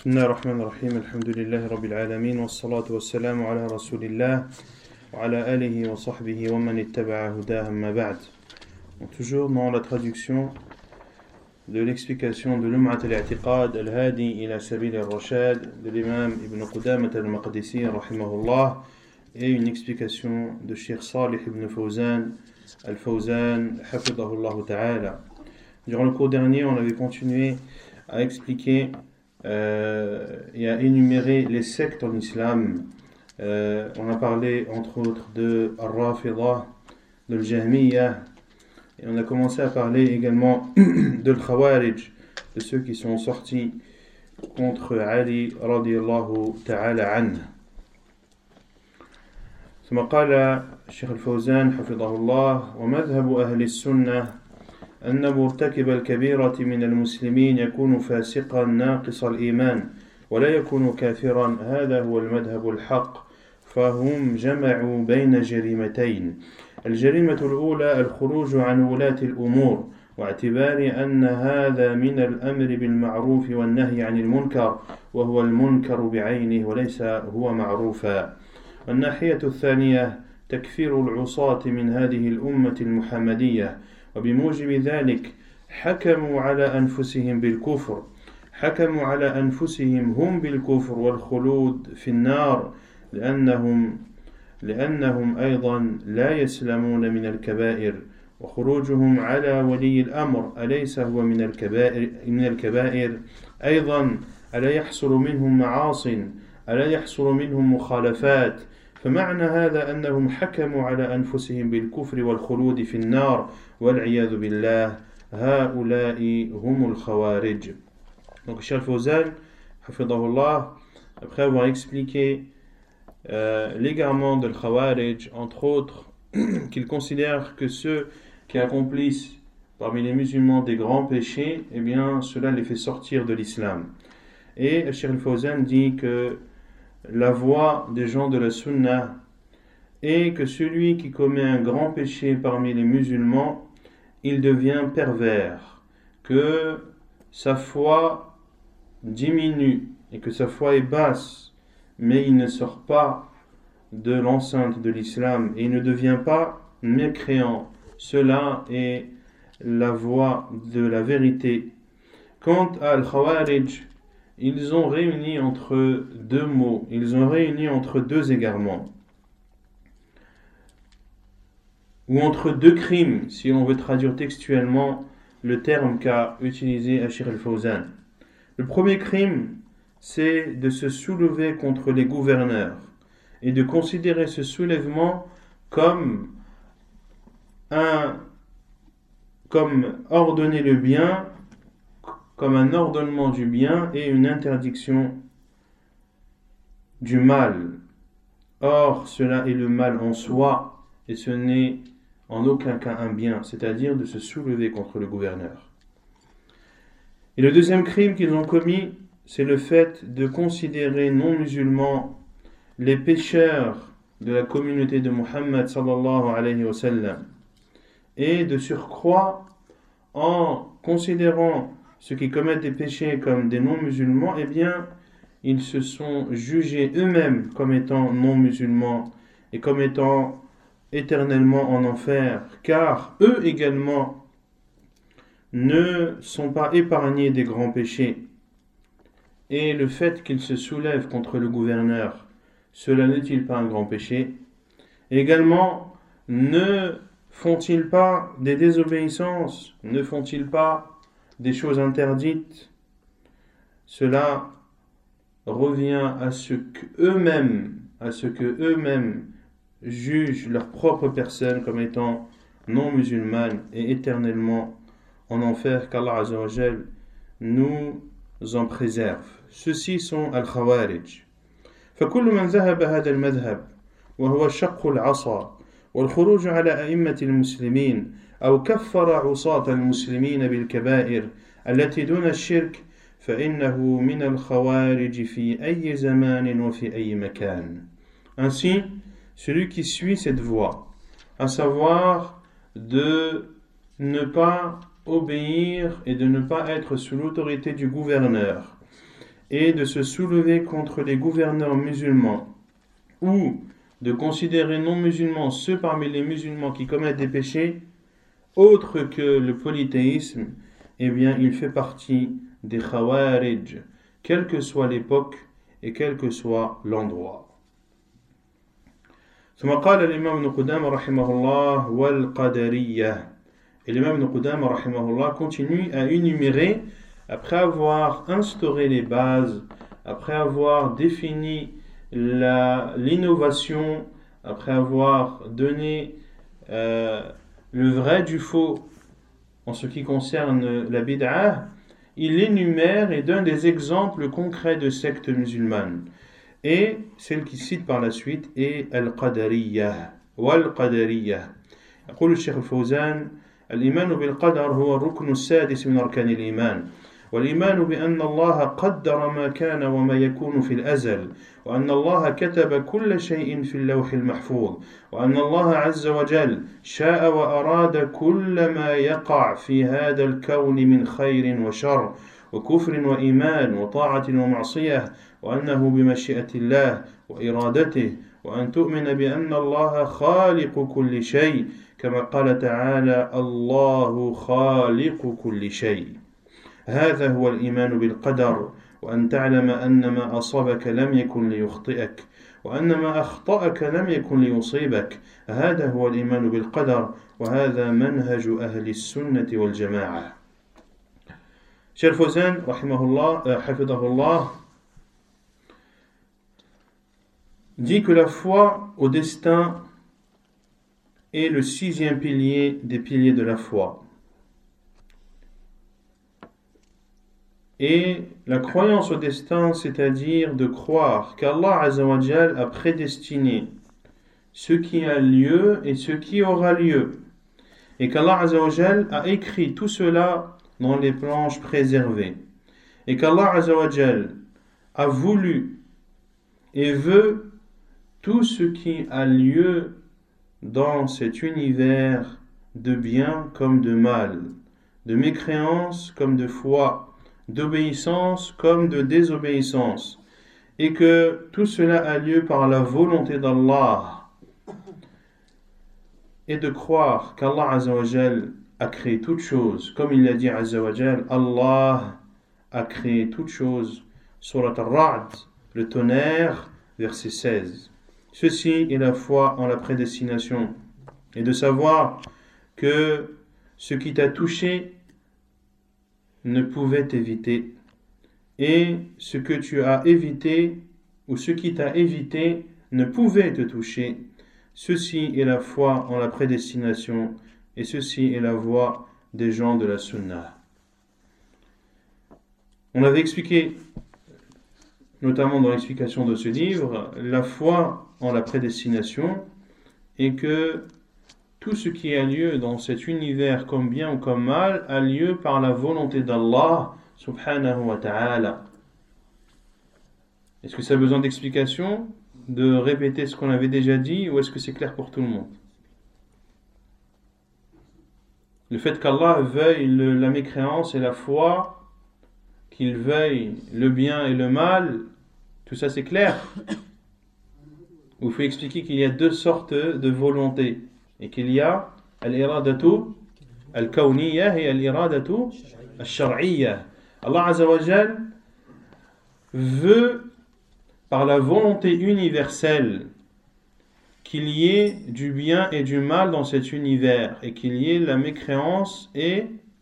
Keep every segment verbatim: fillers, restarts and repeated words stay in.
بسم الله الرحمن الرحيم الحمد لله رب العالمين والصلاة والسلام على رسول الله وعلى آله وصحبه ومن اتبع هداه أما بعد. Toujours dans la traduction de l'explication de l'Um'at al-I'tiqad al-Hadi ila Sabil al-Rashad de l'imam Ibn Qudamah al-Maqdisi rahimahullah et une explication de Cheikh Salih ibn Fawzan al-Fawzan hafidahullah ta'ala. Durant le cours dernier, on avait continué à expliquer euh, et à énumérer les sectes en islam. Euh, on a parlé entre autres de Al-Rafidah, de Al-Jahmiyyah, et on a commencé à parler également de Al-Khawarij, de ceux qui sont sortis contre Ali radiyallahu ta'ala anhu. ثم قال الشيخ الفوزان حفظه الله ومذهب أهل السنة أن مرتكب الكبيرة من المسلمين يكون فاسقا ناقص الإيمان ولا يكون كافرا هذا هو المذهب الحق فهم جمعوا بين جريمتين الجريمة الأولى الخروج عن ولاة الأمور واعتبار أن هذا من الأمر بالمعروف والنهي عن المنكر وهو المنكر بعينه وليس هو معروفا. والناحية الثانية تكفير العصاة من هذه الأمة المحمدية وبموجب ذلك حكموا على أنفسهم بالكفر حكموا على أنفسهم هم بالكفر والخلود في النار لأنهم لأنهم أيضا لا يسلمون من الكبائر وخروجهم على ولي الأمر أليس هو من الكبائر من الكبائر أيضا ألا يحصل منهم معاصٍ ألا يحصل منهم مخالفات فمعنى هذا أنهم حكموا على أنفسهم بالكفر والخلود في النار والعياذ بالله هؤلاء هم الخوارج. Donc Cheikh Fawzan hafidahullah, après avoir expliqué euh, l'égarement de l'Khawarij, entre autres qu'ils considèrent que ceux qui accomplissent parmi les musulmans des grands péchés, eh bien cela les fait sortir de l'islam. Et Cheikh Fawzan dit que la voie des gens de la sunna est que celui qui commet un grand péché parmi les musulmans, il devient pervers, que sa foi diminue et que sa foi est basse, mais il ne sort pas de l'enceinte de l'islam et il ne devient pas mécréant. Cela est la voie de la vérité. Quant à Al-Khawarij, ils ont réuni entre deux mots, ils ont réuni entre deux égarements, ou entre deux crimes, si on veut traduire textuellement le terme qu'a utilisé Cheikh al-Fawzan. Le premier crime, c'est de se soulever contre les gouverneurs et de considérer ce soulèvement comme un, comme ordonner le bien, comme un ordonnement du bien et une interdiction du mal. Or, cela est le mal en soi et ce n'est en aucun cas un bien, c'est-à-dire de se soulever contre le gouverneur. Et le deuxième crime qu'ils ont commis, c'est le fait de considérer non musulmans les pécheurs de la communauté de Muhammad sallallahu alayhi wa sallam et de surcroît en considérant ceux qui commettent des péchés comme des non-musulmans, eh bien, ils se sont jugés eux-mêmes comme étant non-musulmans et comme étant éternellement en enfer, car eux également ne sont pas épargnés des grands péchés. Et le fait qu'ils se soulèvent contre le gouverneur, cela n'est-il pas un grand péché? Et également, ne font-ils pas des désobéissances? Ne font-ils pas des choses interdites? Cela revient à ce qu'eux-mêmes, à ce que eux-mêmes jugent leur propre personne comme étant non musulmane et éternellement en enfer, qu'Allah Azza wa Jal nous en préserve. Ceux-ci sont al-Khawarij. فكل من ذهب هذا المذهب وهو شق العصا والخروج على أئمة المسلمين أو كفر عصاة المسلمين بالكبائر التي دون الشرك فإنه من الخوارج في أي زمان وفي أي مكان. Ainsi, celui qui suit cette voie, à savoir de ne pas obéir et de ne pas être sous l'autorité du gouverneur, et de se soulever contre les gouverneurs musulmans, ou de considérer non musulmans ceux parmi les musulmans qui commettent des péchés autres que le polythéisme, eh bien il fait partie des khawarij, quelle que soit l'époque et quel que soit l'endroit. ثم قال الإمام ابن قدامة رحمه الله والقدرية. Et l'imam Ibn Qudama rahimahullah continue à énumérer, après avoir instauré les bases, après avoir défini la, l'innovation, après avoir donné euh, le vrai du faux en ce qui concerne la bid'ah, il énumère et donne des exemples concrets de sectes musulmanes. Et celle qui cite par la suite est Al-Qadariyah. Wal-Qadariyah. يقول الشيخ الفوزان: الإيمان بالقدر هو الركن السادس من أركان الإيمان، والإيمان بأن الله قدر ما كان وما يكون في الأزل، وأن الله كتب كل شيء في اللوح المحفوظ، وأن الله عز وجل شاء وأراد كل ما يقع في هذا الكون من خير وشر وكفر وإيمان وطاعة ومعصية، وأنه بمشيئة الله وإرادته، وأن تؤمن بأن الله خالق كل شيء كما قال تعالى: الله خالق كل شيء. هذا هو الإيمان بالقدر، وأن تعلم أن ما أصابك لم يكن ليخطئك، وأن ما أخطأك لم يكن ليصيبك. هذا هو الإيمان بالقدر، وهذا منهج أهل السنة والجماعة. Cheikh Fawzan, rahimahullah, euh, hafidahullah, dit que la foi au destin est le sixième pilier des piliers de la foi. Et la croyance au destin, c'est-à-dire de croire qu'Allah Azza wa Jal a prédestiné ce qui a lieu et ce qui aura lieu, et qu'Allah Azza wa Jal a écrit tout cela dans les planches préservées, et qu'Allah Azza wa Jal a voulu et veut tout ce qui a lieu dans cet univers de bien comme de mal, de mécréance comme de foi, d'obéissance comme de désobéissance, et que tout cela a lieu par la volonté d'Allah, et de croire qu'Allah Azza wa Jal a créé toutes choses, comme il l'a dit Azza wa Jal, Allah a créé toutes choses. Surat Ar-Ra'd, le tonnerre, verset seize. Ceci est la foi en la prédestination, et de savoir que ce qui t'a touché ne pouvait t'éviter, et ce que tu as évité ou ce qui t'a évité ne pouvait te toucher. Ceci est la foi en la prédestination, et ceci est la voie des gens de la Sunna. On avait expliqué, notamment dans l'explication de ce livre, la foi en la prédestination, et que tout ce qui a lieu dans cet univers comme bien ou comme mal a lieu par la volonté d'Allah subhanahu wa ta'ala. Est-ce que ça a besoin d'explication, de répéter ce qu'on avait déjà dit, ou est-ce que c'est clair pour tout le monde? Le fait qu'Allah veuille le, la mécréance et la foi, qu'il veuille le bien et le mal, tout ça c'est clair? Ou il faut expliquer qu'il y a deux sortes de volonté, et qu'il y a al-iradatu al-kawniyya et al-iradatu al-shar'iyya. Allah Azza wa Jal veut, par la volonté universelle, qu'il y ait du bien et du mal dans cet univers, et qu'il y ait la mécréance et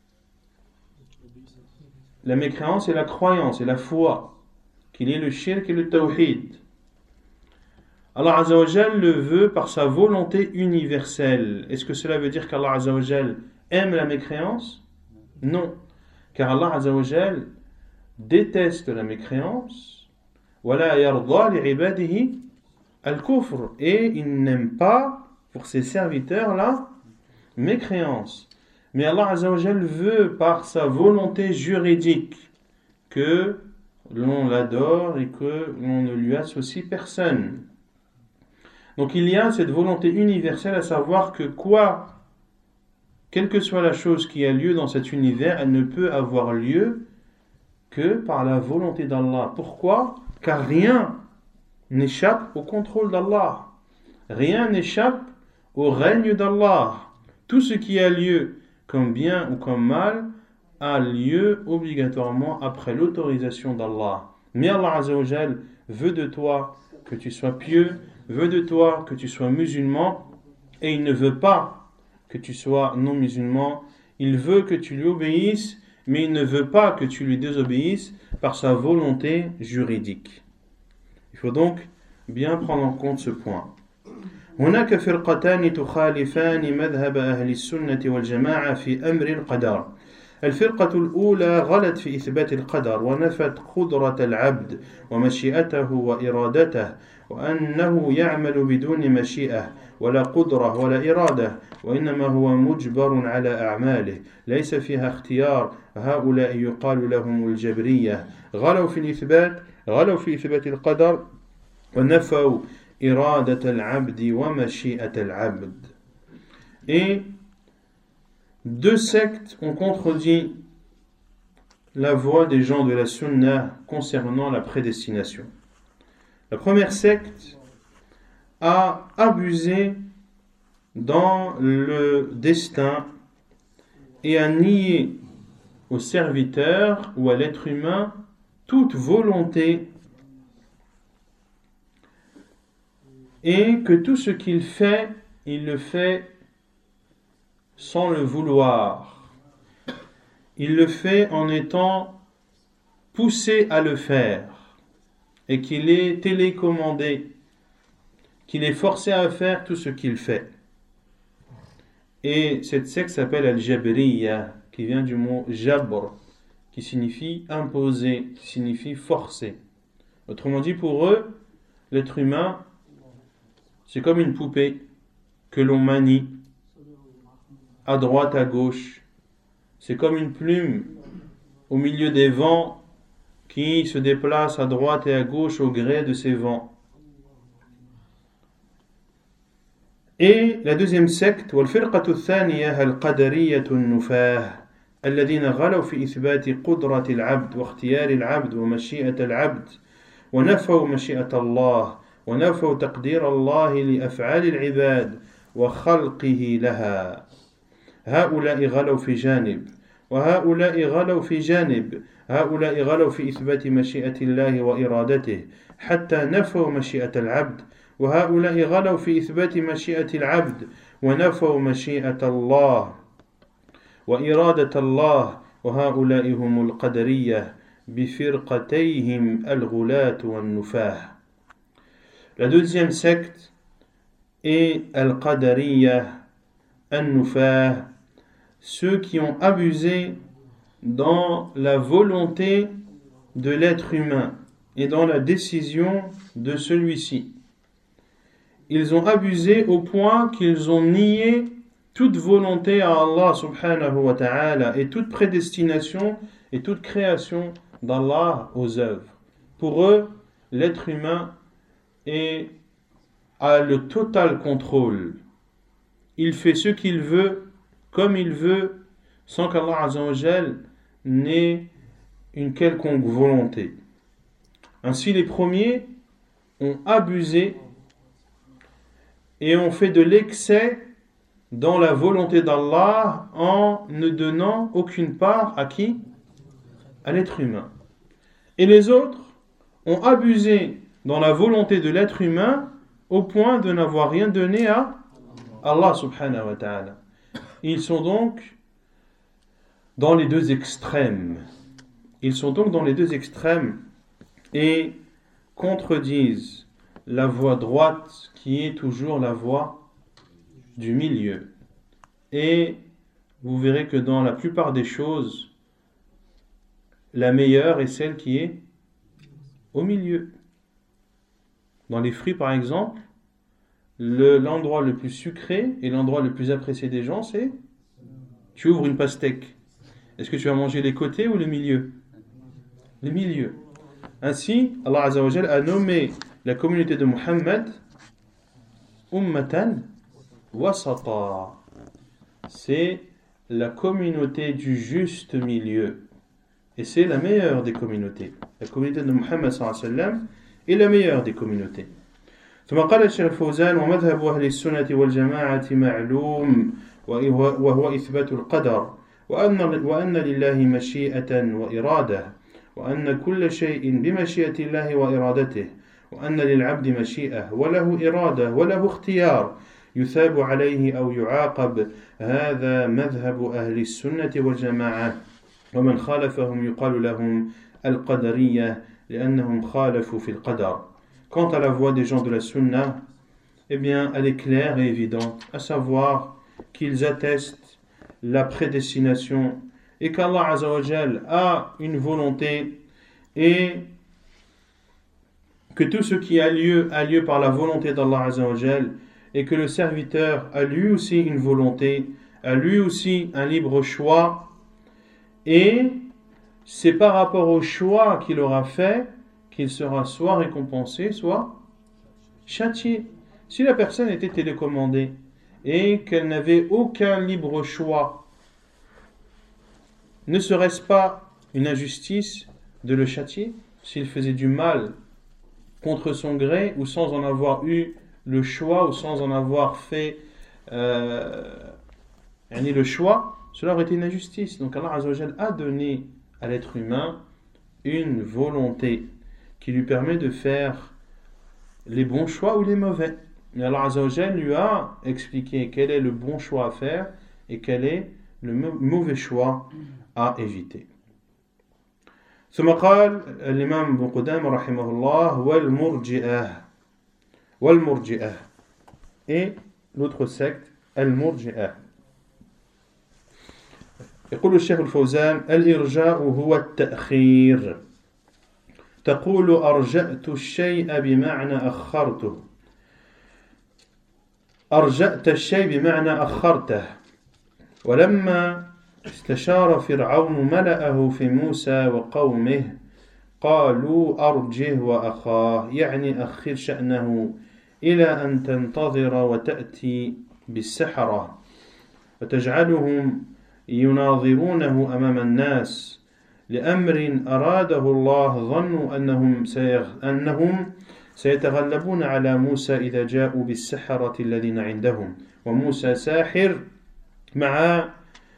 la mécréance et la croyance et la foi, qu'il y ait le shirk et le tawhid. Allah Azza wa Jal le veut par sa volonté universelle. Est-ce que cela veut dire qu'Allah Azza wa Jal aime la mécréance? Non, car Allah Azza wa Jal déteste la mécréance. Wala yarda li ibadihi al-kufr, et il n'aime pas pour ses serviteurs la mécréance. Mais Allah Azza wa Jal veut par sa volonté juridique que l'on l'adore et que l'on ne lui associe personne. Donc il y a cette volonté universelle, à savoir que quoi, quelle que soit la chose qui a lieu dans cet univers, elle ne peut avoir lieu que par la volonté d'Allah. Pourquoi? Car rien n'échappe au contrôle d'Allah. Rien n'échappe au règne d'Allah. Tout ce qui a lieu comme bien ou comme mal a lieu obligatoirement après l'autorisation d'Allah. Mais Allah Azza wa Jal veut de toi que tu sois pieux, veut de toi que tu sois musulman, et il ne veut pas que tu sois non musulman. Il veut que tu lui obéisses, mais il ne veut pas que tu lui désobéisses par sa volonté juridique. Il faut donc bien prendre en compte ce point. هناك فرقتان تخالفان مذهب أهل السنة والجماعة في أمر القدر. الفرقة الأولى غلت في إثبات القدر ونفت قدرة العبد ومشيئته وإرادته وأنه يعمل بدون مشيئة ولا قدرة ولا إرادة وإنما هو مجبر على أعماله ليس فيها اختيار. هؤلاء يقال لهم الجبرية غلوا في الإثبات غلوا في إثبات القدر ونفوا إرادة العبد ومشيئة العبد. Et deux sectes ont contredit la voie des gens de la Sunna concernant la prédestination. La première secte a abusé dans le destin et a nié au serviteur ou à l'être humain toute volonté et que tout ce qu'il fait, il le fait sans le vouloir. Il le fait en étant poussé à le faire et qu'il est télécommandé, qu'il est forcé à faire tout ce qu'il fait. Et cette secte s'appelle Al-Jabriya, qui vient du mot Jabr, qui signifie imposer, qui signifie forcer. Autrement dit, pour eux, l'être humain, c'est comme une poupée que l'on manie à droite, à gauche. C'est comme une plume au milieu des vents qui se déplace à droite et à gauche au gré de ces vents. Et la deuxième secte, والفرقة الثانية القدرية النفاة الذين غلوا في إثبات قدرة العبد واختيار العبد ومشيئة العبد ونفوا مشيئة الله ونفوا تقدير الله لأفعال العباد وخلقه لها. هؤلاء غلوا في جانب وهؤلاء غلوا في جانب. هؤلاء غلوا في إثبات مشيئة الله وإرادته حتى نفوا مشيئة العبد وهؤلاء غلوا في إثبات مشيئة العبد ونفوا مشيئة الله وإرادة الله وهؤلاء هم القدرية بفرقتيهم الغلاة والنفاه. La deuxième secte est Al-Qadariyah, An-Nufah, ceux qui ont abusé dans la volonté de l'être humain et dans la décision de celui-ci. Ils ont abusé au point qu'ils ont nié toute volonté à Allah subhanahu wa ta'ala et toute prédestination et toute création d'Allah aux œuvres. Pour eux, l'être humain est, a le total contrôle. Il fait ce qu'il veut, comme il veut, sans qu'Allah Azza wa Jal n'ait une quelconque volonté. Ainsi, les premiers ont abusé et ont fait de l'excès dans la volonté d'Allah en ne donnant aucune part à qui? À l'être humain. Et les autres ont abusé dans la volonté de l'être humain au point de n'avoir rien donné à Allah subhanahu wa ta'ala. Ils sont donc dans les deux extrêmes. Ils sont donc dans les deux extrêmes et contredisent la voie droite qui est toujours la voie du milieu. Et vous verrez que dans la plupart des choses, la meilleure est celle qui est au milieu. Dans les fruits, par exemple, le, l'endroit le plus sucré et l'endroit le plus apprécié des gens, c'est tu ouvres une pastèque. Est-ce que tu vas manger les côtés ou le milieu? Le milieu. Ainsi, Allah Azza wa Jal a nommé la communauté de Muhammad Ummatan Wasata. C'est la communauté du juste milieu. Et c'est la meilleure des communautés. La communauté de Muhammad sallallahu alayhi wa sallam est la meilleure des communautés. ثم قال الشيخ الفوزان ومذهب أهل السنة والجماعة معلوم وهو إثبات القدر وأن, وأن لله مشيئة وإرادة وأن كل شيء بمشيئة الله وإرادته وأن للعبد مشيئة وله إرادة وله اختيار يثاب عليه أو يعاقب هذا مذهب أهل السنة والجماعة ومن خالفهم يقال لهم القدرية لأنهم خالفوا في القدر. Quant à la voie des gens de la Sunna, eh bien, elle est claire et évidente, à savoir qu'ils attestent la prédestination et qu'Allah Azza wa Jal a une volonté et que tout ce qui a lieu a lieu par la volonté d'Allah Azza wa Jal et que le serviteur a lui aussi une volonté, a lui aussi un libre choix et c'est par rapport au choix qu'il aura fait qu'il sera soit récompensé, soit châtié. Si la personne était télécommandée et qu'elle n'avait aucun libre choix, ne serait-ce pas une injustice de le châtier s'il faisait du mal contre son gré ou sans en avoir eu le choix ou sans en avoir fait euh, le choix? Cela aurait été une injustice. Donc Allah Azza wa Jal a donné à l'être humain une volonté qui lui permet de faire les bons choix ou les mauvais. Mais Allah Azza wa Jal lui a expliqué quel est le bon choix à faire et quel est le mauvais choix à éviter. ثم قال الإمام ابن قدامة رحمه الله والمرجئة والمرجئة et l'autre secte المرجئة. يقول الشيخ الفوزان الإرجاء هو التأخير. تقول أرجأت الشيء بمعنى أخرته أرجأت الشيء بمعنى أخرته ولما استشار فرعون ملأه في موسى وقومه قالوا أرجه وأخاه يعني أخر شأنه إلى أن تنتظر وتأتي بالسحرة وتجعلهم يناظرونه أمام الناس لأمر أراده الله ظنوا أنهم, سيغ... أنهم سيتغلبون على موسى إذا جاءوا بالسحرة الذين عندهم وموسى ساحر مع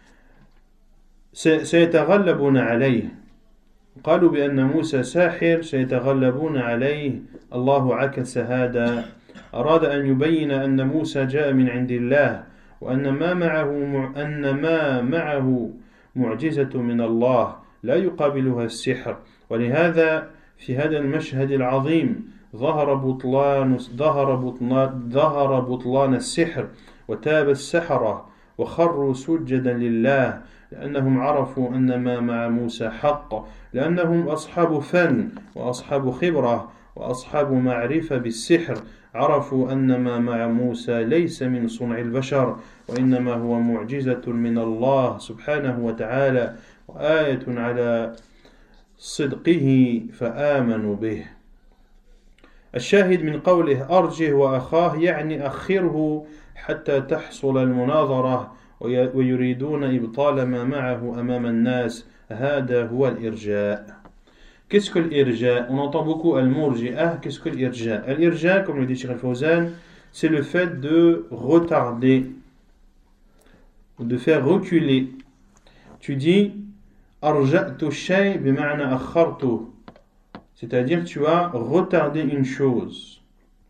سيتغلبون عليه قالوا بأن موسى ساحر سيتغلبون عليه الله عكس هذا أراد أن يبين أن موسى جاء من عند الله وأن ما معه أن ما معه معجزة من الله لا يقابلها السحر ولهذا في هذا المشهد العظيم ظهر بطلان ظهر بطلان ظهر بطلان السحر وتاب السحرة وخروا سجدا لله لأنهم عرفوا أن ما مع موسى حق لأنهم أصحاب فن وأصحاب خبرة وأصحاب معرفة بالسحر عرفوا أن ما مع موسى ليس من صنع البشر وإنما هو معجزة من الله سبحانه وتعالى وآية على صدقه فآمنوا به. الشاهد من قوله أرجه وأخاه يعني أخره حتى تحصل المناظرة ويريدون إبطال ما معه أمام الناس هذا هو الإرجاء. Qu'est-ce que l'irja? On entend beaucoup al-murji'ah. Qu'est-ce que l'irja? L'irja, comme le dit Cheikh Al-Fawzan, c'est le fait de retarder, de faire reculer. Tu dis arja'tu shay bima'na akhartu, c'est-à-dire tu as retardé une chose.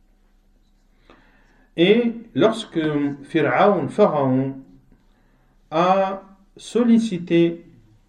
Et lorsque Pharaon, Pharaon a sollicité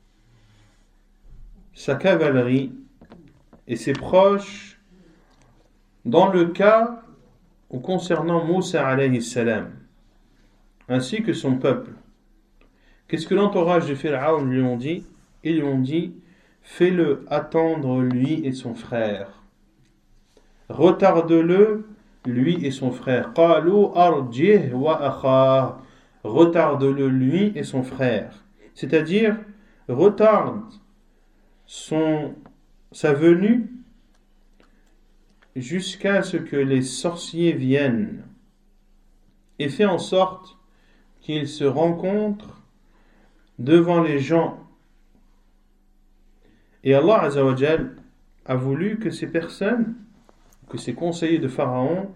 sa cavalerie et ses proches dans le cas ou concernant Moussa alayhi salam ainsi que son peuple, qu'est-ce que l'entourage de Pharaon lui ont dit? Ils lui ont dit fais-le attendre lui et son frère, retarde-le lui et son frère. Qalu arjih wa akhah, retarde-le lui et son frère, c'est-à-dire retarde son, sa venue jusqu'à ce que les sorciers viennent et fait en sorte qu'ils se rencontrent devant les gens Et Allah Azza wa Jal a voulu que ces personnes, que ces conseillers de Pharaon,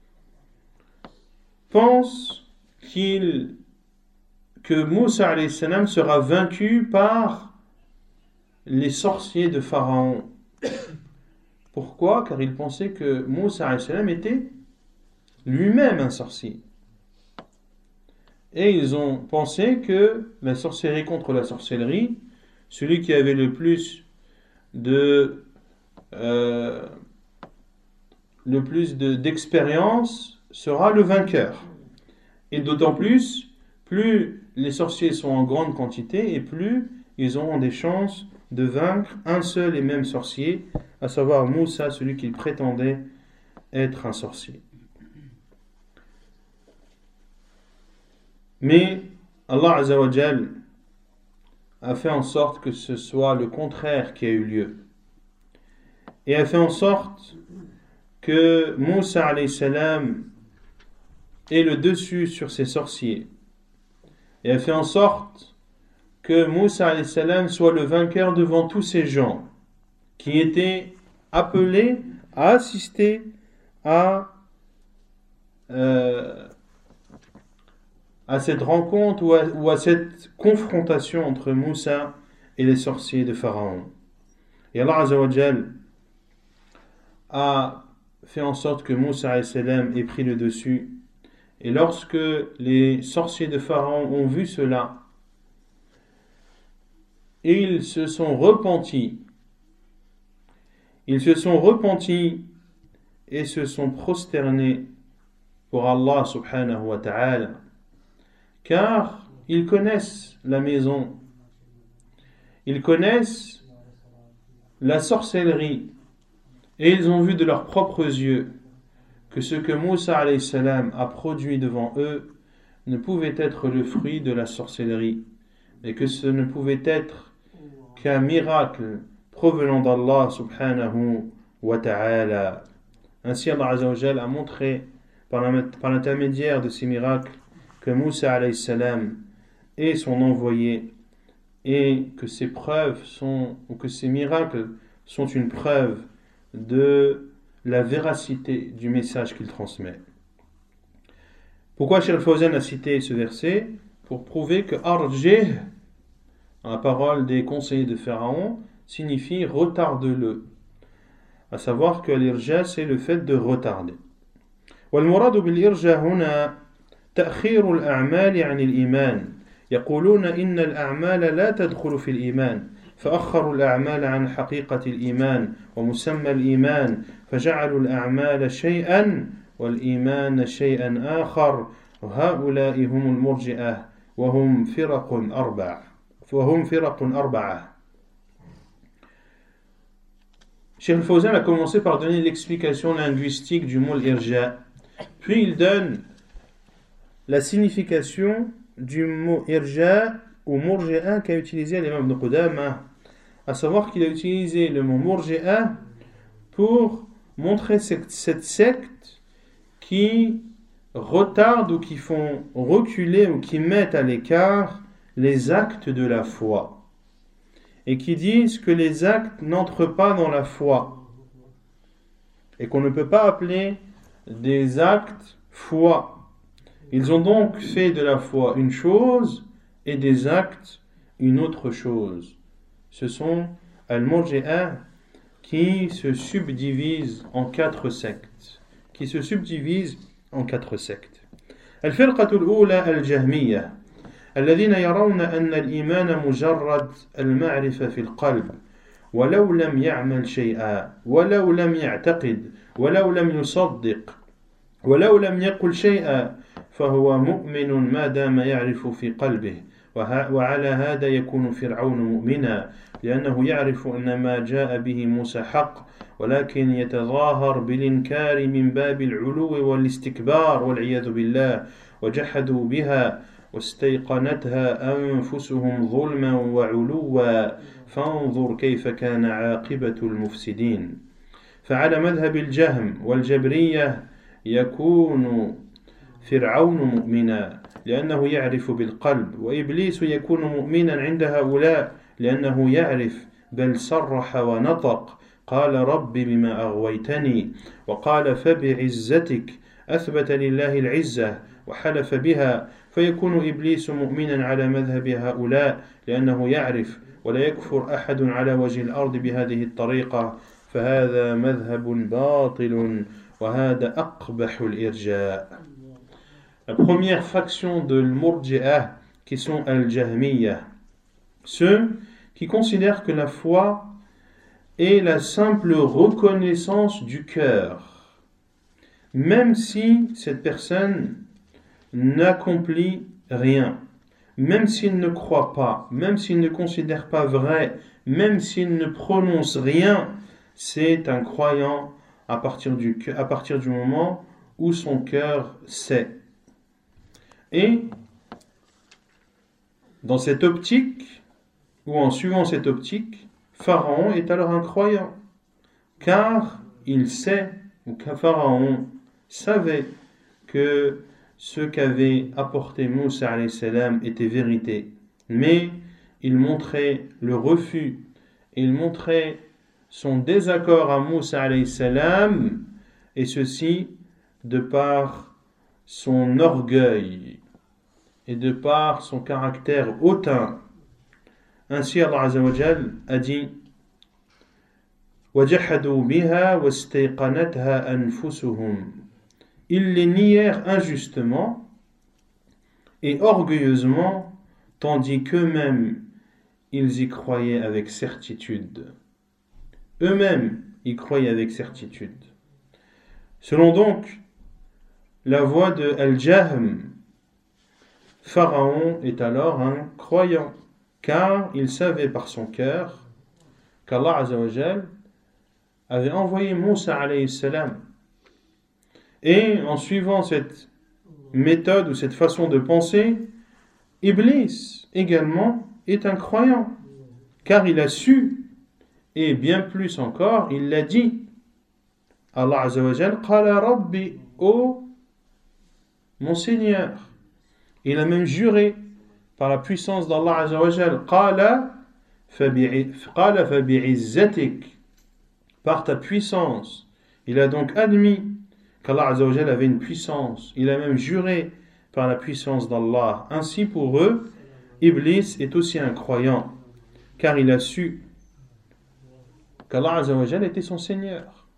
pensent qu'il, que Moussa alayhi salam sera vaincu par les sorciers de Pharaon. Pourquoi? Car ils pensaient que Moussa alayhi salam était lui-même un sorcier. Et ils ont pensé que la sorcellerie contre la sorcellerie, celui qui avait le plus de euh, le plus de, d'expérience sera le vainqueur. Et d'autant plus, plus les sorciers sont en grande quantité et plus ils auront des chances de vaincre un seul et même sorcier, à savoir Moussa, celui qui prétendait être un sorcier. Mais Allah Azza wa Jal a fait en sorte que ce soit le contraire qui a eu lieu. Et a fait en sorte que Moussa alayhi salam ait le dessus sur ses sorciers. Et a fait en sorte que Moussa alayhi salam soit le vainqueur devant tous ces gens qui étaient appelés à assister à, euh, à cette rencontre ou à, ou à cette confrontation entre Moussa et les sorciers de Pharaon. Et Allah Azza wa Jal a fait en sorte que Moussa alayhi salam ait pris le dessus. Et lorsque les sorciers de Pharaon ont vu cela, ils se sont repentis. Ils se sont repentis et se sont prosternés pour Allah subhanahu wa ta'ala, car ils connaissent la maison, ils connaissent la sorcellerie, et ils ont vu de leurs propres yeux que ce que Moussa alayhi salam a produit devant eux ne pouvait être le fruit de la sorcellerie, et que ce ne pouvait être qu'un miracle provenant d'Allah subhanahu wa ta'ala. Ainsi Allah Azza wa Jal a montré par l'intermédiaire de ces miracles que Moussa alayhi salam est son envoyé, et que ces preuves sont, ou que ces miracles sont une preuve de la véracité du message qu'il transmet. Pourquoi Cheikh Al-Fawzan a cité ce verset? Pour prouver que arjih, la parole des conseillers de Pharaon, signifie retarde-le. À savoir que l'irja, c'est le fait de retarder. والمراد بالإرجاء هنا تأخير الأعمال عن الإيمان. يقولون إن الأعمال لا تدخل في الإيمان، فأخروا الأعمال عن حقيقة الإيمان ومسمى الإيمان، فجعلوا الأعمال شيئا والإيمان شيئا آخر، وهؤلاء هم المرجئة وهم فرق أربع وهم فرق أربعة. Cheikh Al-Fawzan a commencé par donner l'explication linguistique du mot irja, puis il donne la signification du mot irja ou murji'a qu'a utilisé l'imam Ibn Qudama, à savoir qu'il a utilisé le mot murji'a pour montrer cette, cette secte qui retarde ou qui font reculer ou qui mettent à l'écart les actes de la foi, et qui disent que les actes n'entrent pas dans la foi et qu'on ne peut pas appeler des actes foi. Ils ont donc fait de la foi une chose et des actes une autre chose. Ce sont al-murji'a qui se subdivisent en quatre sectes, qui se subdivisent en quatre sectes. Al-firqatu al-ula al-jahmiyya الذين يرون أن الإيمان مجرد المعرفة في القلب ولو لم يعمل شيئا ولو لم يعتقد ولو لم يصدق ولو لم يقل شيئا فهو مؤمن ما دام يعرف في قلبه وعلى هذا يكون فرعون مؤمنا لأنه يعرف أن ما جاء به موسى حق ولكن يتظاهر بالإنكار من باب العلو والاستكبار والعياذ بالله وجحدوا بها واستيقنتها أنفسهم ظلما وعلوا فانظر كيف كان عاقبة المفسدين. فعلى مذهب الجهم والجبرية يكون فرعون مؤمنا لأنه يعرف بالقلب، وإبليس يكون مؤمنا عند هؤلاء لأنه يعرف بل صرح ونطق قال رب بما أغويتني وقال فبعزتك أثبت لله العزة وحلف بها فيكون إبليس مؤمنا على مذهب هؤلاء لأنه يعرف ولا يكفر أحد على وجه الأرض بهذه الطريقة فهذا مذهب باطل وهذا أقبح الإرجاء. La première faction de l'Murji'ah qui sont Al-Jahmiyyah, ceux qui considèrent que la foi est la simple reconnaissance du cœur, même si cette personne n'accomplit rien, même s'il ne croit pas, même s'il ne considère pas vrai, même s'il ne prononce rien, c'est un croyant à partir du, à partir du moment où son cœur sait. Et dans cette optique, ou en suivant cette optique, Pharaon est alors un croyant, car il sait, ou que Pharaon savait que ce qu'avait apporté Moussa alayhi salam était vérité, mais il montrait le refus, il montrait son désaccord à Moussa alayhi salam, et ceci de par son orgueil et de par son caractère hautain. Ainsi Allah Azza wa Jal a dit وَجَحَدُوا بِهَا وَاسْتَيْقَنَتْهَا أَنفُسُهُمْ. Ils les nièrent injustement et orgueilleusement, tandis qu'eux-mêmes ils y croyaient avec certitude. Eux-mêmes y croyaient avec certitude. Selon donc la voix de Al-Jahm, Pharaon est alors un croyant, car il savait par son cœur qu'Allah Azza wa Jal avait envoyé Moussa alayhi salam. Et en suivant cette méthode ou cette façon de penser, Iblis également est un croyant, car il a su, et bien plus encore, il l'a dit. Allah Azza wa Jal, Qala Rabbi, ô mon Seigneur. Il a même juré par la puissance d'Allah Azza wa Jal, Qala fabi'izzatik, par ta puissance. Il a donc admis qu'Allah Azza wa Jal avait une puissance. Il a même juré par la puissance d'Allah. Ainsi pour eux, Iblis est aussi un croyant, car il a su qu'Allah Azza wa Jal était son Seigneur.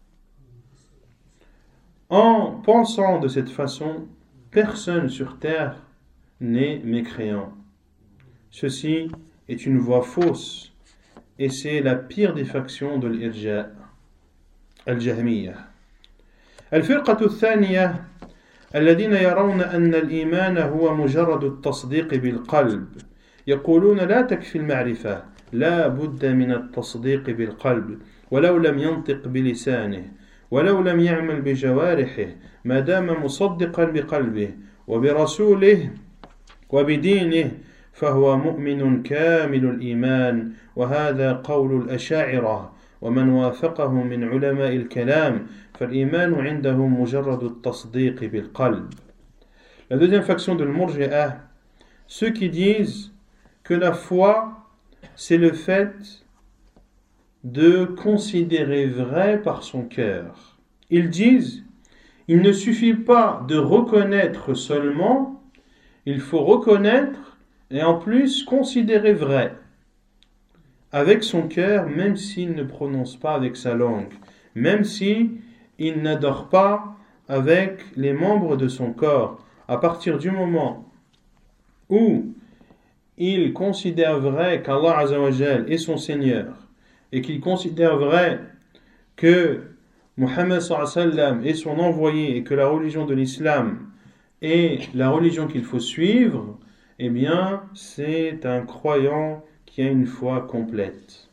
En pensant de cette façon, personne sur terre n'est mécréant. Ceci est une voie fausse, et c'est la pire des factions de l'Irja, Al-Jahmiyyah. الفرقة الثانية الذين يرون أن الإيمان هو مجرد التصديق بالقلب يقولون لا تكفي المعرفة لا بد من التصديق بالقلب ولو لم ينطق بلسانه ولو لم يعمل بجوارحه ما دام مصدقا بقلبه وبرسوله وبدينه فهو مؤمن كامل الإيمان وهذا قول الأشاعرة ومن وافقه من علماء الكلام فالإيمان عندهم مجرد التصديق بالقلب. La deuxième faction de l'Murji'ah, ceux qui disent que la foi c'est le fait de considérer vrai par son cœur. Ils disent il ne suffit pas de reconnaître seulement, il faut reconnaître et en plus considérer vrai avec son cœur, même s'il ne prononce pas avec sa langue, même si il n'adore pas avec les membres de son corps. À partir du moment où il considère vrai qu'Allah Azza wa Jal est son Seigneur et qu'il considère vrai que Muhammad sallallahu alayhi wa sallam est son envoyé et que la religion de l'islam est la religion qu'il faut suivre, eh bien c'est un croyant qui a une foi complète.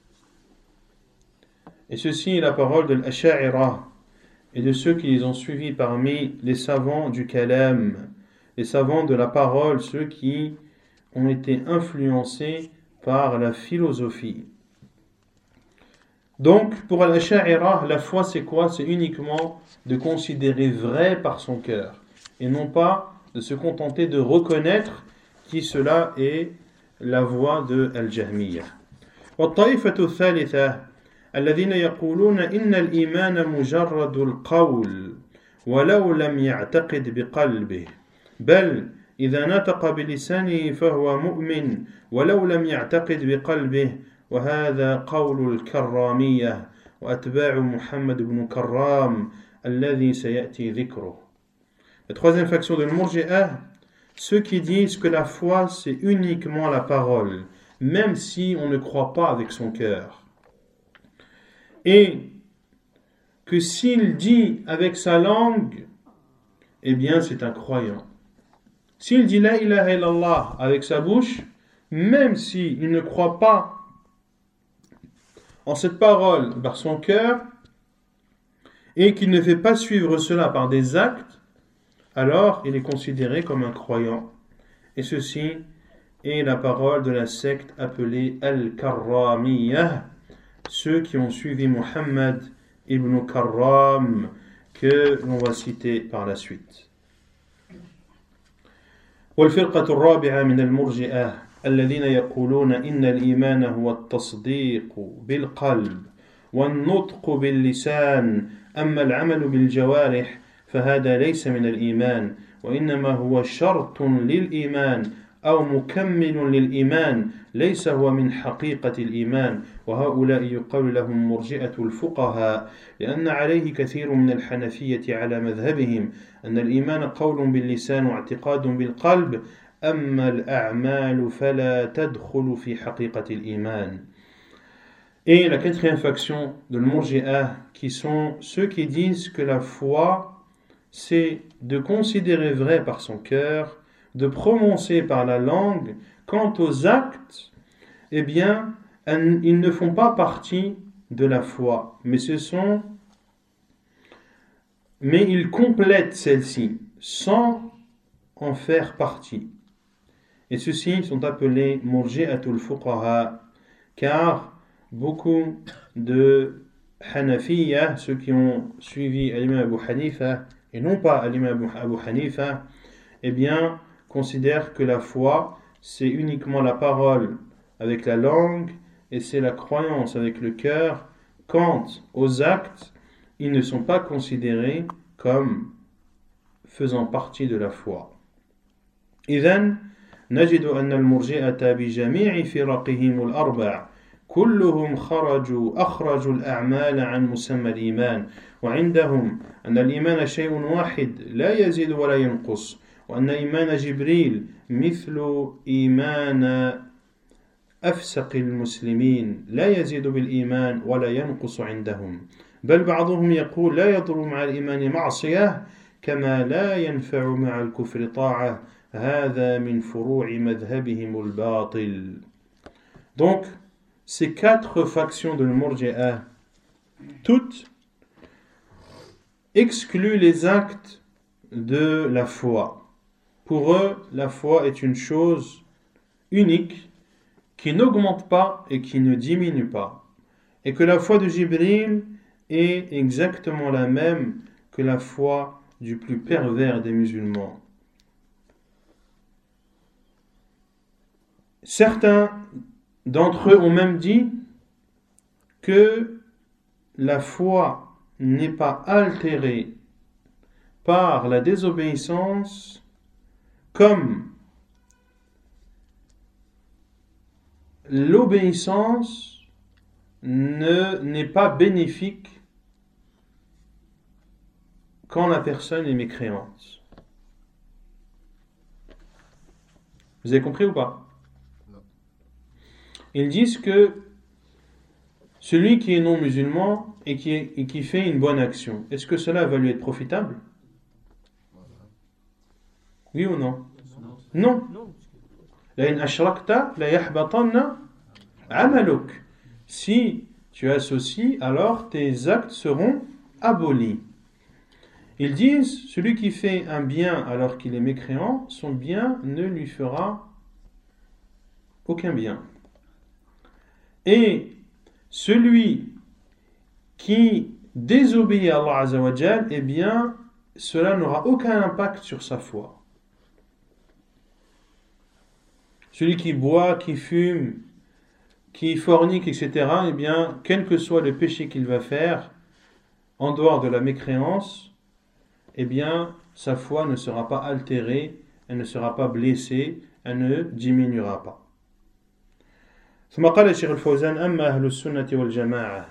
Et ceci est la parole de l'Asha'ira et de ceux qui les ont suivis parmi les savants du kalam, les savants de la parole, ceux qui ont été influencés par la philosophie. Donc, pour Al-Asha'ira, la foi c'est quoi? C'est uniquement de considérer vrai par son cœur, et non pas de se contenter de reconnaître qui cela est la voie de Al-Jahmiyyah. والطائفة الثالثة الذين يقولون إن الإيمان مجرد القول ولو لم يعتقد بقلبه بل إذا نطق بلسانه فهو مؤمن ولو لم يعتقد بقلبه وهذا قول الكرامية وأتباع محمد بن كرام الذي سيأتي ذكره. La troisième faction de l'Murji'ah, ceux qui disent que la foi c'est uniquement la parole, même si on ne croit pas avec son cœur. Et que s'il dit avec sa langue, eh bien c'est un croyant. S'il dit la ilaha illallah avec sa bouche, même s'il ne croit pas en cette parole par son cœur, et qu'il ne fait pas suivre cela par des actes, alors il est considéré comme un croyant. Et ceci est la parole de la secte appelée Al-Karramiyah, ceux qui ont suivi Muhammad ibn Karram, que l'on va citer par la suite. والفرقة الرابعة من المرجئة الذين يقولون إن الإيمان هو التصديق بالقلب والنطق باللسان أما العمل بالجوارح فهذا ليس من الإيمان وإنما هو شرط للإيمان أو مكمل للإيمان ليس هو من حقيقة الإيمان وهؤلاء يقال لهم مرجئة الفقهاء لأن عليه كثير من الحنفية على مذهبهم أن الإيمان قول باللسان واعتقاد بالقلب أما الأعمال فلا تدخل في حقيقة الإيمان. Et la quatrième faction de l'Murji'ah, qui sont ceux qui disent que la foi, c'est de considérer vrai par son cœur, de prononcer par la langue. Quant aux actes, eh bien, ils ne font pas partie de la foi, mais ce sont, mais ils complètent celle-ci sans en faire partie. Et ceux-ci sont appelés Murji'atul Fuqaha, car beaucoup de Hanafiya, ceux qui ont suivi l'imam Abu Hanifa et non pas l'imam Abu Hanifa, eh bien, considèrent que la foi, c'est uniquement la parole avec la langue et c'est la croyance avec le cœur. Quant aux actes, ils ne sont pas considérés comme faisant partie de la foi. إذن نجد أن المرجئة بجميع فرقهم الأربع كلهم خرجوا أخرجوا الأعمال عن مسمى الإيمان وعندهم أن الإيمان شيء واحد لا يزيد ولا ينقص وأن إيمان جبريل مثل إيمان أفسق المسلمين لا يزيد بالإيمان ولا ينقص عندهم بل بعضهم يقول لا يضر مع الإيمان معصية كما لا ينفع مع الكفر طاعة هذا من فروع مذهبهم الباطل. Donc, ces quatre factions de l'Murji'ah, toutes excluent les actes de la foi. Pour eux, la foi est une chose unique qui n'augmente pas et qui ne diminue pas. Et que la foi de Jibril est exactement la même que la foi du plus pervers des musulmans. Certains d'entre eux ont même dit que la foi n'est pas altérée par la désobéissance comme l'obéissance ne, n'est pas bénéfique quand la personne est mécréante. Vous avez compris ou pas? Ils disent que celui qui est non musulman et qui, est, et qui fait une bonne action, est-ce que cela va lui être profitable? Oui ou non? Non. لَإِنْ أَشْرَكْتَ لَيَحْبَطَنَّ عَمَلُكَ. Si tu associes, alors tes actes seront abolis. Ils disent, celui qui fait un bien alors qu'il est mécréant, son bien ne lui fera aucun bien. Et celui qui désobéit à Allah Azza wa Jal, eh bien, cela n'aura aucun impact sur sa foi. Celui qui boit, qui fume, qui fornique, et cetera, eh bien, quel que soit le péché qu'il va faire, en dehors de la mécréance, eh bien, sa foi ne sera pas altérée, elle ne sera pas blessée, elle ne diminuera pas. ثم قال الشيخ الفوزان أما أهل السنة والجماعة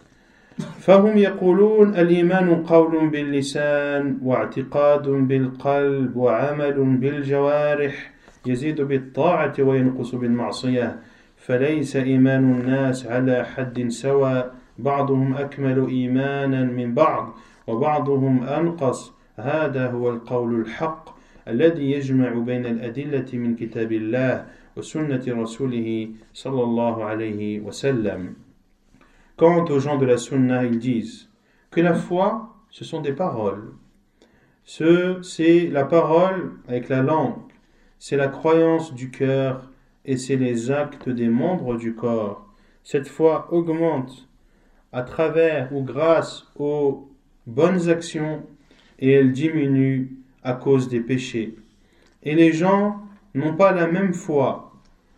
فهم يقولون الإيمان قول باللسان واعتقاد بالقلب وعمل بالجوارح يزيد بالطاعة وينقص بالمعصية فليس إيمان الناس على حد سواء بعضهم أكمل إيمانا من بعض وبعضهم أنقص هذا هو القول الحق الذي يجمع بين الأدلة من كتاب الله وسنة رسوله صلى الله عليه وسلم. Quant aux gens de la sunna, ils disent que la foi, ce sont des paroles. Ce, c'est la parole avec la langue, c'est la croyance du cœur et c'est les actes des membres du corps. Cette foi augmente à travers ou grâce aux bonnes actions et elle diminue à cause des péchés. Et les gens n'ont pas la même foi.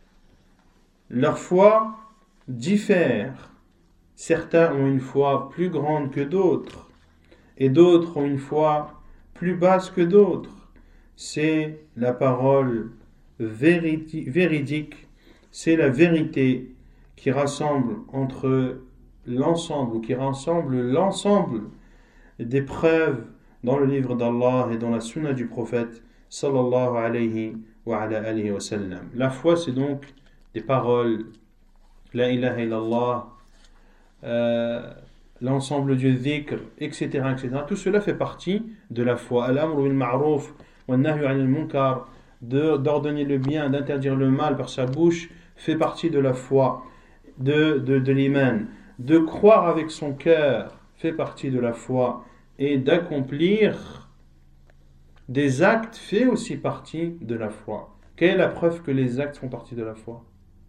Leur foi diffère. Certains ont une foi plus grande que d'autres, et d'autres ont une foi plus basse que d'autres. C'est la parole vériti- véridique, c'est la vérité qui rassemble entre l'ensemble, ou qui rassemble l'ensemble des preuves dans le livre d'Allah et dans la sunna du prophète sallallahu alayhi wa ala alihi wa sallam. La foi, c'est donc des paroles, la ilaha illallah, Euh, l'ensemble du dhikr, et cetera, et cetera. Tout cela fait partie de la foi. Al-amru bil ma'ruf wa an-nahyu 'anil munkar, d'ordonner le bien, d'interdire le mal par sa bouche, fait partie de la foi, de, de, de l'iman. De croire avec son cœur fait partie de la foi, et d'accomplir des actes fait aussi partie de la foi. Quelle est la preuve que les actes font partie de la foi?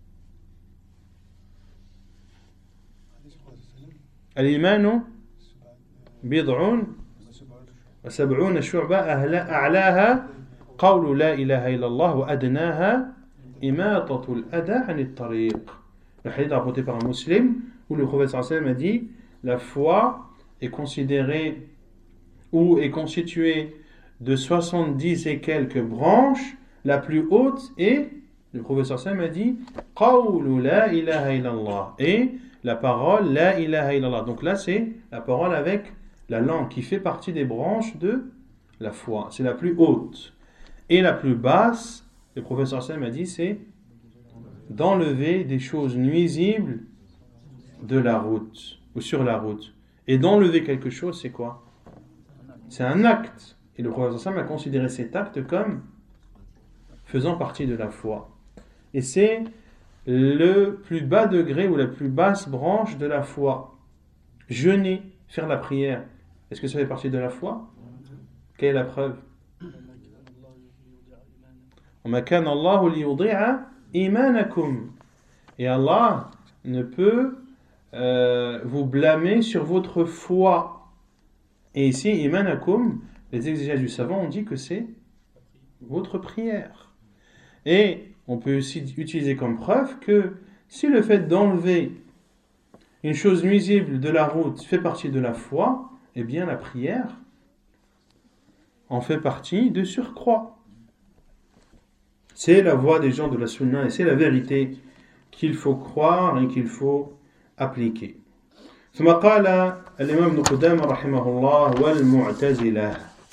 الإيمان بضع وسبعون شعبة أعلاها قول لا إله إلا الله وأدناها إماطة الأذى عن الطريق. Le hadith rapporté par un musulman où le prophète sallallahu alayhi wa sallam a dit la foi est considérée ou est constituée de soixante-dix et quelques branches. La plus haute est, le prophète sallallahu alayhi wa sallam a dit قول لا إله إلا الله, et la parole la ilaha illallah. Donc là c'est la parole avec la langue qui fait partie des branches de la foi. C'est la plus haute. Et la plus basse, le professeur Sam a dit, c'est d'enlever des choses nuisibles de la route ou sur la route. Et d'enlever quelque chose, c'est quoi? C'est un acte. Et le professeur Sam a considéré cet acte comme faisant partie de la foi. Et c'est le plus bas degré ou la plus basse branche de la foi. Jeûner, faire la prière, est-ce que ça fait partie de la foi? Quelle est la preuve? Et Allah ne peut euh, vous blâmer sur votre foi. Et ici, imanakum, les exégètes du savant ont dit que c'est votre prière. Et on peut aussi utiliser comme preuve que si le fait d'enlever une chose nuisible de la route fait partie de la foi, eh bien la prière en fait partie de surcroît. C'est la voie des gens de la sunna et c'est la vérité qu'il faut croire et qu'il faut appliquer. ثم قال الإمام ابن قدامة رحمه الله والمعتزلة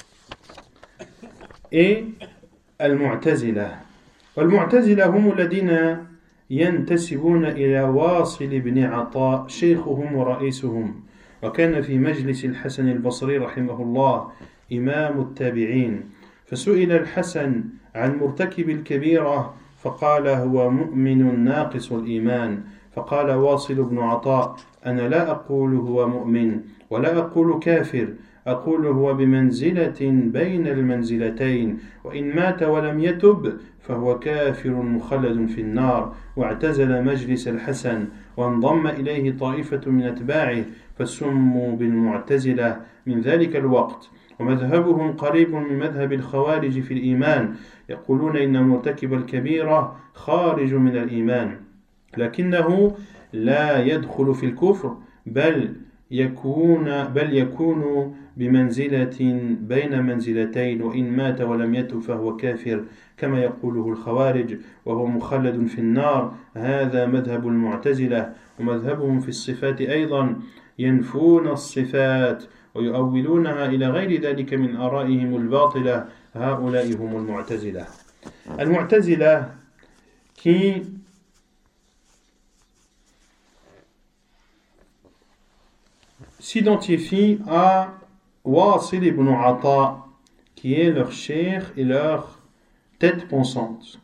et المعتزلة والمعتزلة هم الذين ينتسبون إلى واصل بن عطاء شيخهم ورئيسهم وكان في مجلس الحسن البصري رحمه الله إمام التابعين فسئل الحسن عن مرتكب الكبيرة فقال هو مؤمن ناقص الإيمان فقال واصل بن عطاء أنا لا أقول هو مؤمن ولا أقول كافر أقول هو بمنزلة بين المنزلتين وإن مات ولم يتب فهو كافر مخلد في النار واعتزل مجلس الحسن وانضم إليه طائفة من أتباعه فسموا بالمعتزلة من ذلك الوقت ومذهبهم قريب من مذهب الخوارج في الإيمان يقولون إن مرتكب الكبيرة خارج من الإيمان لكنه لا يدخل في الكفر بل يكون بل يكون بمنزلة بين منزلتين وإن مات ولم يتب فهو كافر كما يقوله الخوارج وهو مخلد في النار. هذا مذهب المعتزلة ومذهبهم في الصفات أيضا ينفون الصفات ويؤولونها إلى غير ذلك من آرائهم الباطلة. هؤلاء هم المعتزلة. المعتزلة qui s'identifient à Wasil ibn Ata, qui est leur cheikh et leur tête pensante.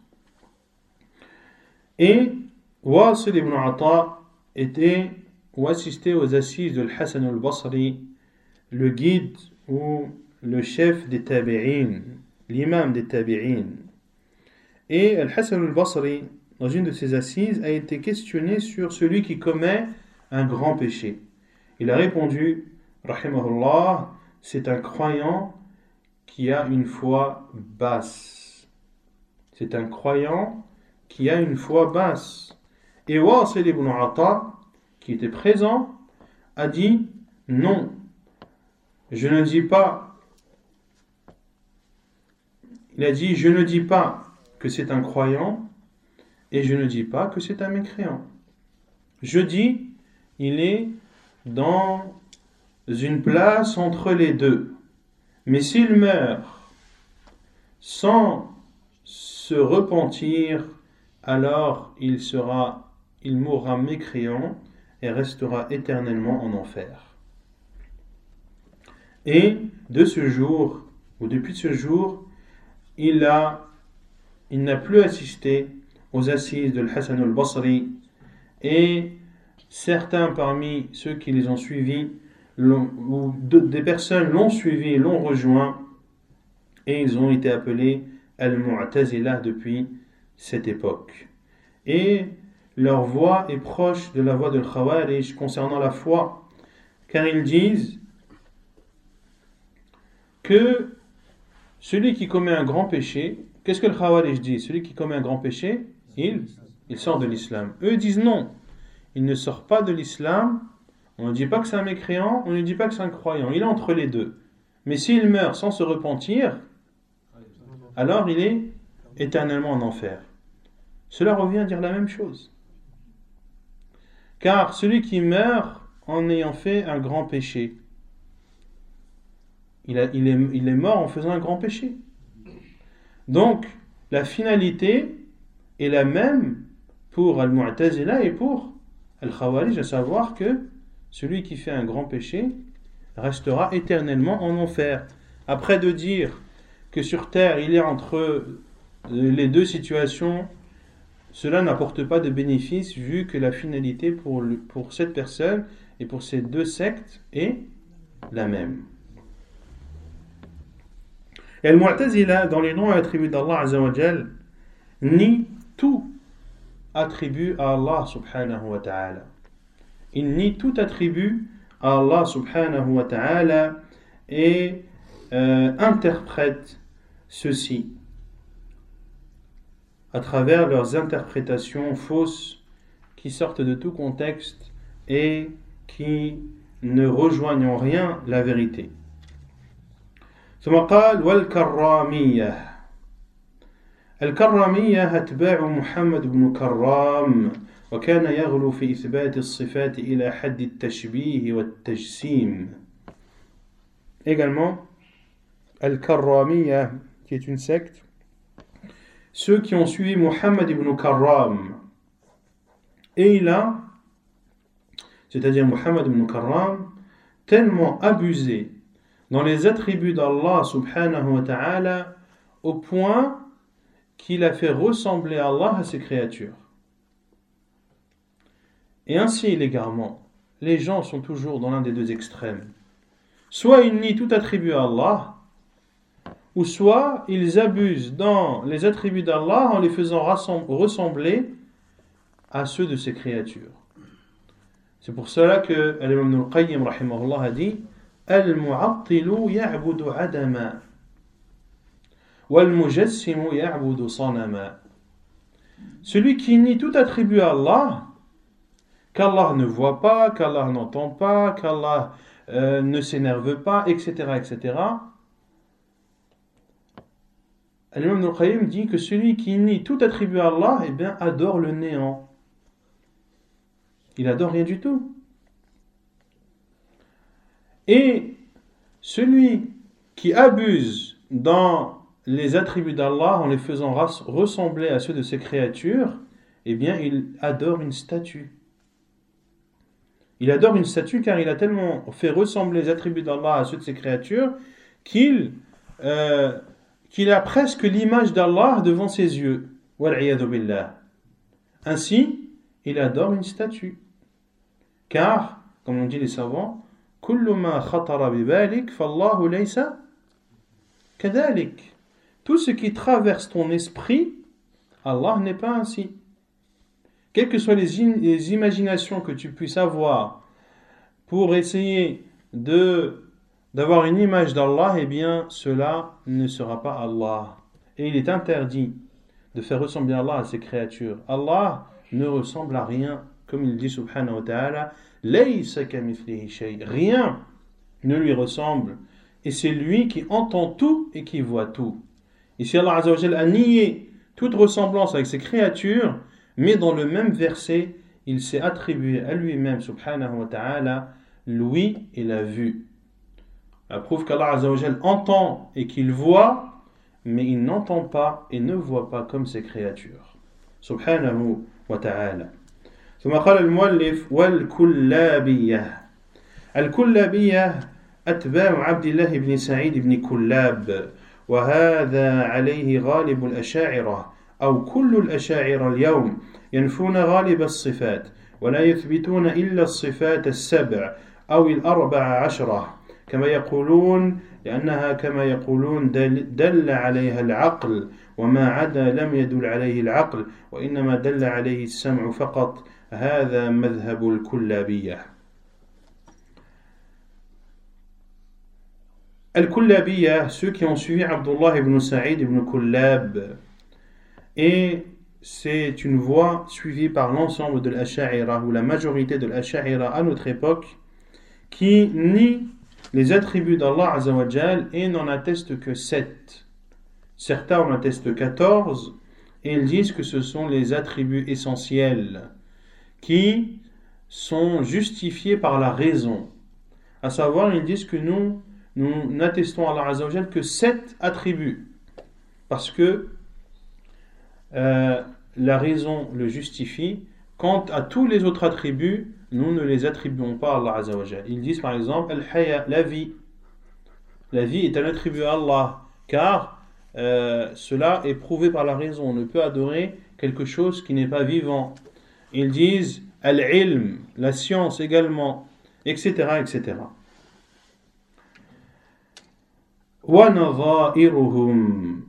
Et Wasil ibn Ata était ou assistait aux assises de Hassan al-Basri, le guide ou le chef des tabi'in, l'imam des tabi'in. Et Al-Hassan al-Basri, dans une de ses assises, a été questionné sur celui qui commet un grand péché. Il a répondu, rahimahullah, c'est un croyant qui a une foi basse. C'est un croyant qui a une foi basse. Et Wasil ibn Ata, qui était présent, a dit, non, je ne dis pas, il a dit, je ne dis pas que c'est un croyant et je ne dis pas que c'est un mécréant. Je dis, il est dans une place entre les deux. Mais s'il meurt sans se repentir, alors il sera, il mourra mécréant et restera éternellement en enfer. Et de ce jour, ou depuis ce jour, il a il n'a plus assisté aux assises de Hassan al-Basri et certains parmi ceux qui les ont suivis ou de, des personnes l'ont suivi, l'ont rejoint et ils ont été appelés al-Mu'tazila depuis cette époque. Et leur voix est proche de la voix de Khawarij concernant la foi, car ils disent que celui qui commet un grand péché, qu'est-ce que le Khawarij dit? Celui qui commet un grand péché, il, il sort de l'islam. Eux disent non, il ne sort pas de l'islam. On ne dit pas que c'est un mécréant, on ne dit pas que c'est un croyant. Il est entre les deux. Mais s'il meurt sans se repentir, alors il est éternellement en enfer. Cela revient à dire la même chose. Car celui qui meurt en ayant fait un grand péché, il, a, il, est, il est mort en faisant un grand péché. Donc, la finalité est la même pour Al-Mu'tazila et pour Al-Khawarij, à savoir que celui qui fait un grand péché restera éternellement en enfer. Après de dire que sur terre, il est entre les deux situations, cela n'apporte pas de bénéfice vu que la finalité pour, le, pour cette personne et pour ces deux sectes est la même. Et Al-Mu'tazila, dans les noms et attributs d'Allah Azza wa Jal, nie tout attribut à Allah subhanahu wa ta'ala. Il nie tout attribut à Allah subhanahu wa ta'ala et euh, interprète ceci à travers leurs interprétations fausses qui sortent de tout contexte et qui ne rejoignent en rien la vérité. ثم قال والكرامية الكرامية أتباع محمد بن كرام وكان يغلو في إثبات الصفات إلى حد التشبيه والتجسيم. Également, Al-Karramiyya, qui est une secte, ceux qui ont suivi Muhammad ibn Karram, et il a, c'est-à-dire Muhammad ibn Karram, tellement abusé dans les attributs d'Allah subhanahu wa ta'ala au point qu'il a fait ressembler Allah à ses créatures. Et ainsi, l'égarement, les gens sont toujours dans l'un des deux extrêmes. Soit ils nient tout attribut à Allah, ou soit ils abusent dans les attributs d'Allah en les faisant ressembler à ceux de ses créatures. C'est pour cela que l'imam Ibn al-Qayyim rahimahullah a dit Al-Mu'attilu ya'budu adama wal-Mujassimu ya'budu sanama. celui qui nie tout attribut à Allah, qu'Allah ne voit pas, qu'Allah n'entend pas, qu'Allah euh, ne s'énerve pas, et cetera, et cetera. L'imam Ibn al-Qayyim dit que celui qui nie tout attribut à Allah, eh bien, adore le néant. Il adore rien du tout. Et celui qui abuse dans les attributs d'Allah en les faisant ressembler à ceux de ses créatures, eh bien, il adore une statue. Il adore une statue car il a tellement fait ressembler les attributs d'Allah à ceux de ses créatures qu'il euh, qu'il a presque l'image d'Allah devant ses yeux. Wal'iyadu billah. Ainsi, il adore une statue. Car, comme l'ont dit les savants, kullu ma khatara bibalik fallahu laysa kadalik. Tout ce qui traverse ton esprit, Allah n'est pas ainsi. Quelles que soient les, in- les imaginations que tu puisses avoir pour essayer de d'avoir une image d'Allah, eh bien, cela ne sera pas Allah. Et il est interdit de faire ressembler Allah à ses créatures. Allah ne ressemble à rien, comme il dit subhanahu wa ta'ala, laysa kamithlihi shay. Rien ne lui ressemble. Et c'est lui qui entend tout et qui voit tout. Ici, Allah Azza wa Jalla a nié toute ressemblance avec ses créatures, mais dans le même verset, il s'est attribué à lui-même, subhanahu wa ta'ala, l'ouïe et la vue. La preuve qu'Allah Azza wa Jalla entend et qu'il voit, mais il n'entend pas et ne voit pas comme ses créatures. Subhanahu wa ta'ala. ثم قال المؤلف والكلابية. الكلابية أتباع عبد الله بن سعيد بن كلاب، وهذا عليه غالب الأشاعرة أو كل الأشاعرة اليوم، ينفون غالب الصفات ولا يثبتون إلا الصفات السبع أو الأربع عشرة كما يقولون، لأنها كما يقولون دل, دل عليها العقل، وما عدا لم يدل عليه العقل، وإنما دل عليه السمع فقط. هذا مذهب الكلابية. Al-Kullabiyya, ceux qui ont suivi Abdullah ibn Sa'id ibn Kullab, et c'est une voie suivie par l'ensemble de l'Asha'ira, ou la majorité de l'Asha'ira à notre époque, qui nie les attributs d'Allah Azza wa Jal et n'en attestent que sept. Certains en attestent quatorze, et ils disent que ce sont les attributs essentiels qui sont justifiés par la raison. À savoir, ils disent que nous Nous n'attestons à Allah Azza wa Jal que sept attributs, parce que euh, la raison le justifie. Quant à tous les autres attributs, nous ne les attribuons pas à Allah Azza wa Jal. Ils disent par exemple Al-Haya, la vie. La vie est un attribut à Allah, car euh, cela est prouvé par la raison. On ne peut adorer quelque chose qui n'est pas vivant. Ils disent Al-Ilm, la science également, et cetera, et cetera. وَنَظَائِرُهُمْ,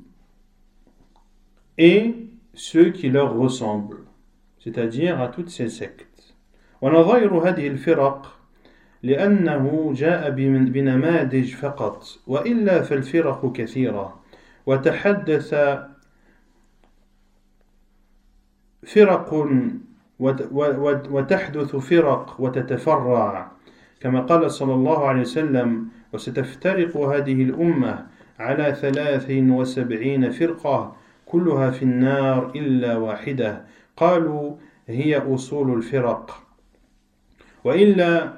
et ceux qui leur ressemblent, c'est-à-dire à toutes ces sectes. وَنَظَائِرُ هَذِهِ الْفِرَقِ لأنه جاء بنماذج فقط وإلا فالفرق كثيرة وتحدث فرق وتحدث فرق وتتفرع كما قال صلى الله عليه وسلم وستفترق هذه الأمة على ثلاث وسبعين فرقة كلها في النار إلا واحدة قالوا هي أصول الفرق وإلا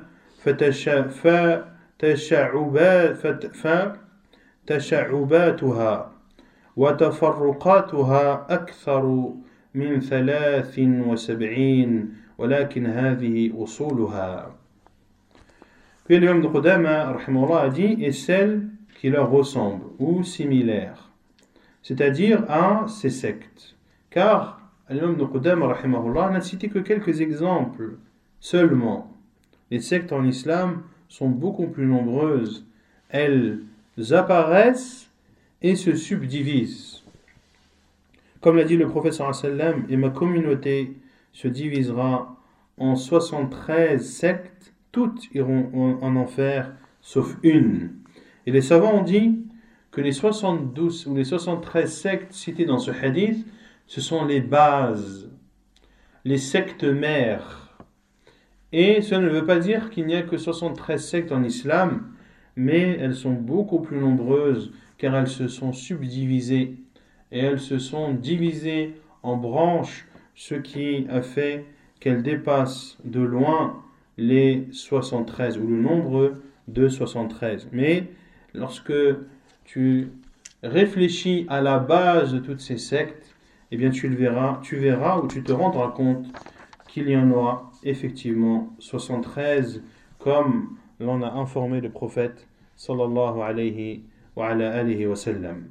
فتشعباتها وتفرقاتها أكثر من ثلاث وسبعين ولكن هذه أصولها. Puis l'imam de Qudama rahimahullah a dit et celles qui leur ressemblent ou similaires, c'est-à-dire à ces sectes. Car l'imam de Qudama rahimahullah n'a cité que quelques exemples seulement. Les sectes en islam sont beaucoup plus nombreuses. Elles apparaissent et se subdivisent. Comme l'a dit le prophète sallallahu alayhi wa sallam, et ma communauté se divisera en soixante-treize sectes, toutes iront en enfer sauf une. Et les savants ont dit que les soixante-douze ou les soixante-treize sectes citées dans ce hadith ce sont les bases, les sectes mères. Et cela ne veut pas dire qu'il n'y a que soixante-treize sectes en islam, mais elles sont beaucoup plus nombreuses car elles se sont subdivisées et elles se sont divisées en branches, ce qui a fait qu'elles dépassent de loin les soixante-treize ou le nombre de soixante-treize. Mais lorsque tu réfléchis à la base de toutes ces sectes, eh bien tu le verras, tu verras ou tu te rendras compte qu'il y en aura effectivement soixante-treize, comme l'en a informé le prophète sallallahu alayhi wa ala alihi wa sallam.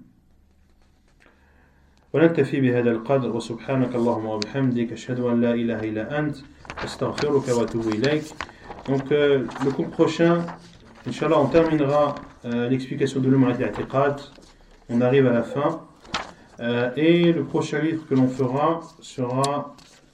ونكتفي بهذا القدر وسبحانك اللهم وبحمدك أشهد أن لا إله إلا أنت أستغفرك وأتوب إليك. Donc euh, le cours prochain, Inch'Allah, on terminera euh, l'explication de l'Umrat al-I'tiqad. On arrive à la fin. Euh, et le prochain livre que l'on fera sera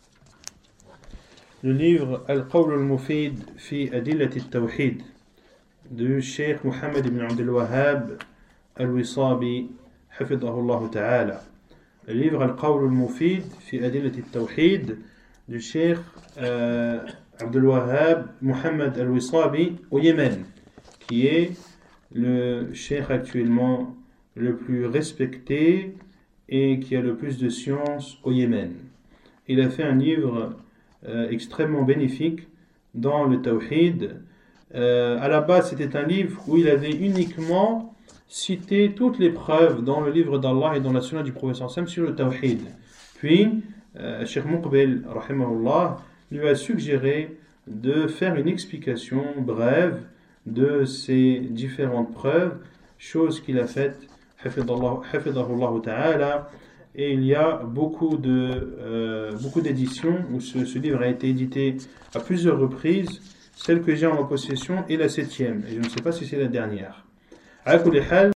le livre Al-Qawl al-Mufid fi Adillat al-Tawhid du Cheikh Mohammed ibn Abdul Wahhab al-Wisabi, hafidhahullah ta'ala. Le livre Al-Qawl al-Mufid fi Adillat al-Tawhid du Cheikh euh, Abdul Wahhab Mohammed al-Wisabi au Yémen, qui est le cheikh actuellement le plus respecté et qui a le plus de science au Yémen. Il a fait un livre euh, extrêmement bénéfique dans le Tawhid. Euh, à la base, c'était un livre où il avait uniquement cité toutes les preuves dans le livre d'Allah et dans la sunna du prophète sallallahu alayhi wa sallam sur le Tawhid. Puis, euh, Cheikh Muqbil, rahimahullah, lui a suggéré de faire une explication brève de ces différentes preuves, chose qu'il a faite, hafidhahullah ta'ala, et il y a beaucoup de euh, beaucoup d'éditions où ce, ce livre a été édité à plusieurs reprises. Celle que j'ai en ma possession est la septième, et je ne sais pas si c'est la dernière.